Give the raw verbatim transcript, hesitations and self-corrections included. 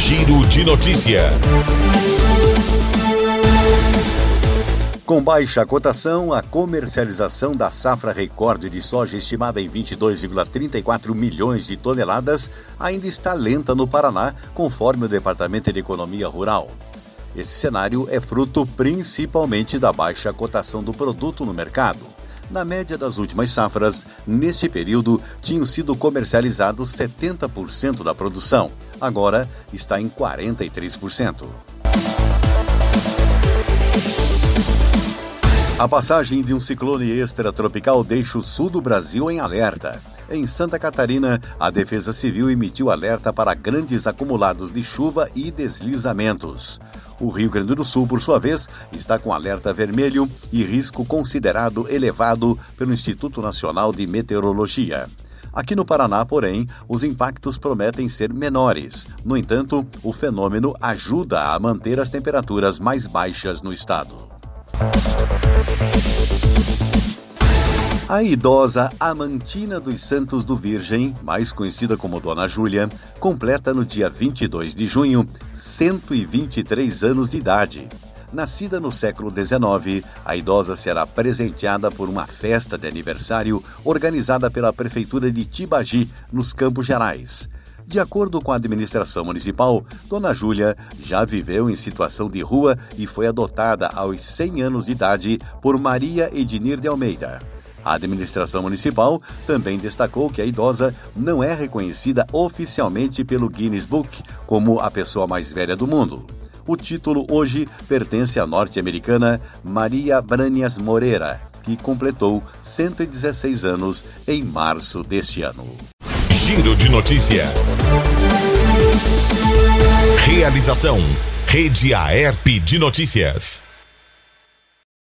Giro de Notícia. Com baixa cotação, a comercialização da safra recorde de soja estimada em vinte e dois vírgula trinta e quatro milhões de toneladas ainda está lenta no Paraná, conforme o Departamento de Economia Rural. Esse cenário é fruto principalmente da baixa cotação do produto no mercado. Na média das últimas safras, neste período, tinham sido comercializados setenta por cento da produção. Agora está em quarenta e três por cento. A passagem de um ciclone extratropical deixa o sul do Brasil em alerta. Em Santa Catarina, a Defesa Civil emitiu alerta para grandes acumulados de chuva e deslizamentos. O Rio Grande do Sul, por sua vez, está com alerta vermelho e risco considerado elevado pelo Instituto Nacional de Meteorologia. Aqui no Paraná, porém, os impactos prometem ser menores. No entanto, o fenômeno ajuda a manter as temperaturas mais baixas no estado. A idosa Amantina dos Santos do Virgem, mais conhecida como Dona Júlia, completa no dia vinte e dois de junho cento e vinte e três anos de idade. Nascida no século dezenove, a idosa será presenteada por uma festa de aniversário organizada pela Prefeitura de Tibagi, nos Campos Gerais. De acordo com a administração municipal, Dona Júlia já viveu em situação de rua e foi adotada aos cem anos de idade por Maria Ednir de Almeida. A administração municipal também destacou que a idosa não é reconhecida oficialmente pelo Guinness Book como a pessoa mais velha do mundo. O título hoje pertence à norte-americana Maria Branias Moreira, que completou cento e dezesseis anos em março deste ano. Giro de Notícia. Realização: Rede Aerp de Notícias.